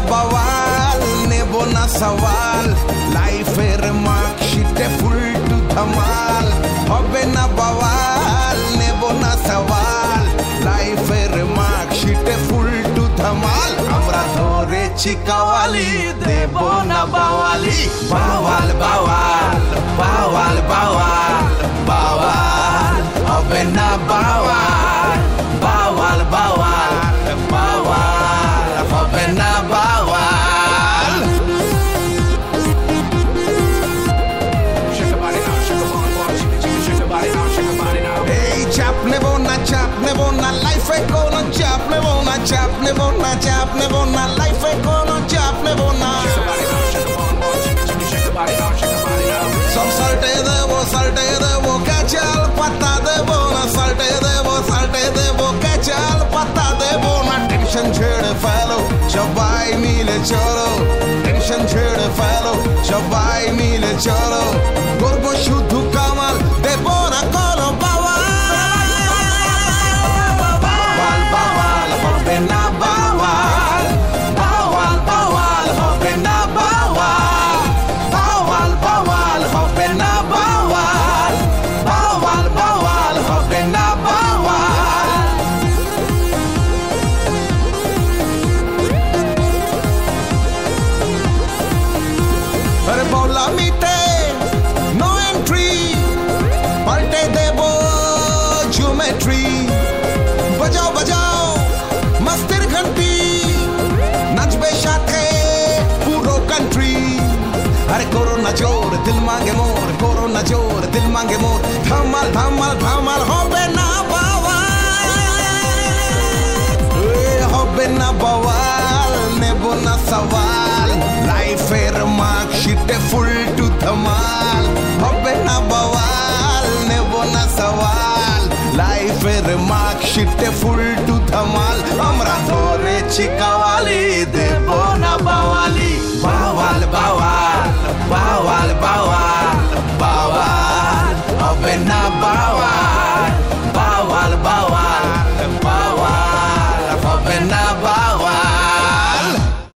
Bowel, নেব না সওয়াল, লাইফের মার্কশিটে ফুল টু ধামাল। হবে না বাওয়াল, নেব না সওয়াল, লাইফের মার্কশিটে ফুল টু ধামাল। আমরা ধরেছি কাওয়ালি, দেব না বাওয়ালি। বাওয়াল বাওয়াল বাওয়াল বাওয়াল বাওয়াল, হবে না বাওয়াল। বাওয়াল বাওয়াল বাওয়াল, হবে না বাওয়াল। এই চাপ নেব না, চাপ নেব না, লাইফে কোনো চাপ নেব না, চাপ নেব না, চাপ নেব না, লাইফে কোনো চাপ নেব না। সব সাল্টে দেবো, সাল্টে দেবো, কাঁচাল পাতা দেবো না, সাল্টে দেবো, সাল্টে দেবো, কাঁচাল পাতা দেবো না। টেনশন ছেড়ে ফেলো, সবাই মিলে চলো, টেনশন ছেড়ে ফেলো, সবাই মিলে চলো। করবো শুধু কামাল, দেবো না কোনো বাওয়াল। বাওয়াল বাওয়াল, হবে না বাওয়াল। বাওয়াল বাওয়াল, হবে না বাওয়াল। বাওয়াল বাওয়াল, হবে না বাওয়াল। বাওয়াল বাওয়াল, হবে না বাওয়াল। আরে বলা মিটে নো এন্ট্রি, পাল্টে দেবো জিওমেট্রি। বাজাও বাজাও মস্তির ঘন্টি, নাচবে সাথে পুরো কান্ট্রি। আরে করো না জোর, দিল মাঙ্গে মোর, করো না জোর, দিল মাঙ্গে মোর। ধামাল ধামাল ধামাল, হবে না